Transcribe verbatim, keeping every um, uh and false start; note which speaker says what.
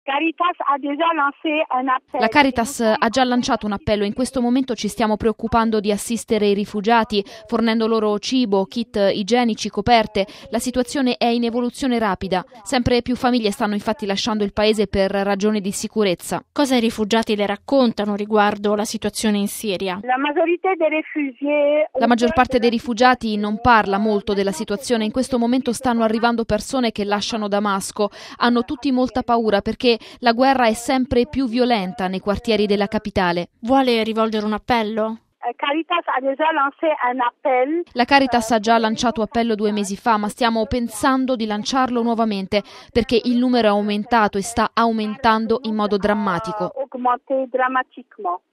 Speaker 1: La Caritas ha già lanciato un appello e in questo momento ci stiamo preoccupando di assistere i rifugiati, fornendo loro cibo, kit igienici, coperte. La situazione è in evoluzione rapida. Sempre più famiglie stanno infatti lasciando il paese per ragioni di sicurezza.
Speaker 2: Cosa i rifugiati le raccontano riguardo la situazione in Siria?
Speaker 1: La maggior parte dei rifugiati non parla molto della situazione. In questo momento stanno arrivando persone che lasciano Damasco. Hanno tutti molta paura perché la guerra è sempre più violenta nei quartieri della capitale.
Speaker 2: Vuole rivolgere un appello?
Speaker 1: La Caritas ha già lanciato appello due mesi fa, ma stiamo pensando di lanciarlo nuovamente perché il numero è aumentato e sta aumentando in modo drammatico.